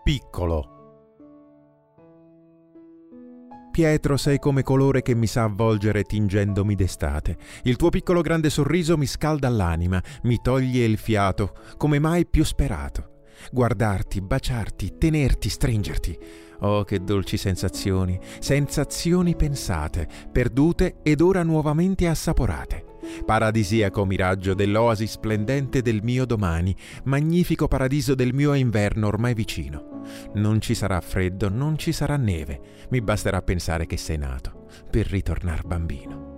piccolo. Pietro, sei come colore che mi sa avvolgere tingendomi d'estate. Il tuo piccolo grande sorriso mi scalda l'anima, mi toglie il fiato, come mai più sperato. Guardarti, baciarti, tenerti, stringerti. Oh, che dolci sensazioni, sensazioni pensate, perdute ed ora nuovamente assaporate. Paradisiaco miraggio dell'oasi splendente del mio domani, magnifico paradiso del mio inverno ormai vicino. Non ci sarà freddo, non ci sarà neve, mi basterà pensare che sei nato per ritornar bambino.